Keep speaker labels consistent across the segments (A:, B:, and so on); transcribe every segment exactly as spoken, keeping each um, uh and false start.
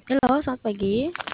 A: Halo, selamat pagi.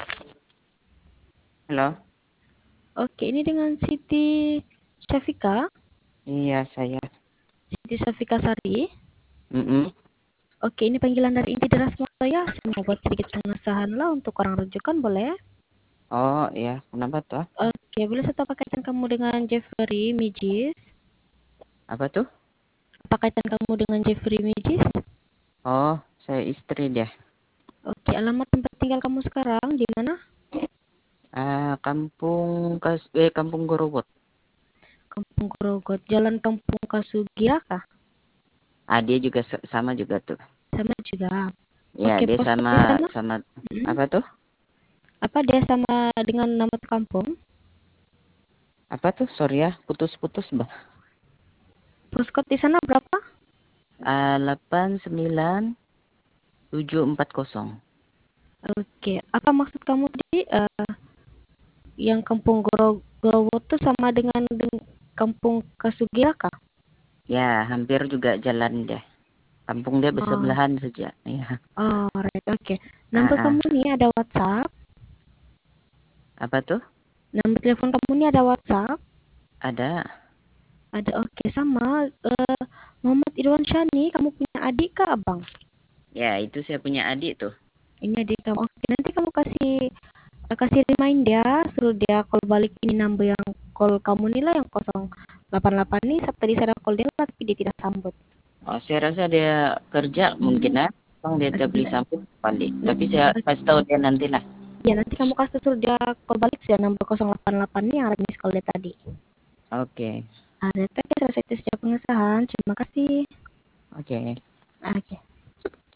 B: Halo,
A: Oke, ini dengan Siti Syafika,
B: iya saya.
A: Siti Syafika Sari.
B: Mm-mm.
A: Oke, ini panggilan dari inti deras Motoya. Saya mau buat sedikit pengesahan lah untuk orang rujukan, boleh?
B: Oh iya, kenapa tuh?
A: Oke, boleh saya tahu apa kaitan kamu dengan Jeffrey Mijis?
B: Apa tuh?
A: Apa kaitan kamu dengan Jeffrey Mijis?
B: Oh, saya istri dia.
A: Oke, alamat tempat tinggal kamu sekarang di mana?
B: Ah, kampung Kas eh Kampung Gorobot.
A: Kampung Grogot, Jalan Kampung Kasugira kah?
B: Ah, dia juga sa- sama juga tuh.
A: Sama juga.
B: Ya,
A: Oke,
B: dia
A: postcode
B: sama
A: di sana?
B: sama
A: Hmm.
B: apa tuh?
A: Apa dia sama dengan nama kampung?
B: Apa tuh? Sorry ya, putus-putus, Bah.
A: Postcode di sana berapa?
B: Ah, delapan sembilan tujuh empat nol.
A: Oke, apa maksud kamu di eh, yang Kampung Goro Gorowo itu sama dengan, dengan Kampung Kasugira kah?
B: Ya, hampir juga jalan deh. Kampung dia
A: Oh,
B: bersebelahan saja. Ya.
A: oh, right, oke.
B: Ah,
A: Nomor kamu
B: ah.
A: nih ada WhatsApp.
B: Apa tuh?
A: Nomor telepon kamu nih ada WhatsApp.
B: Ada.
A: Ada, oke, sama. eh, Muhammad Irwan Syani, kamu punya adik kah, abang?
B: Ya, itu saya punya adik tuh.
A: Ini adik kamu. Oke, nanti kamu kasih eh, kasih remind dia, suruh dia call balik ini number yang call kamu nih lah yang nol delapan delapan nih. Tadi saya call dia lah, tapi dia tidak sambut.
B: Oh, saya rasa dia kerja mungkin ya. Bang dia tak beli
A: Oke.
B: sambut balik. Tapi saya kasih tahu dia nanti lah.
A: Ya, nanti kamu kasih suruh dia call balik sih ya, nomor nol delapan delapan nih yang ada miss call dia tadi.
B: Oke.
A: Ada tadi selesai itu sejak pengesahan. Terima kasih.
B: Oke.
A: Oke.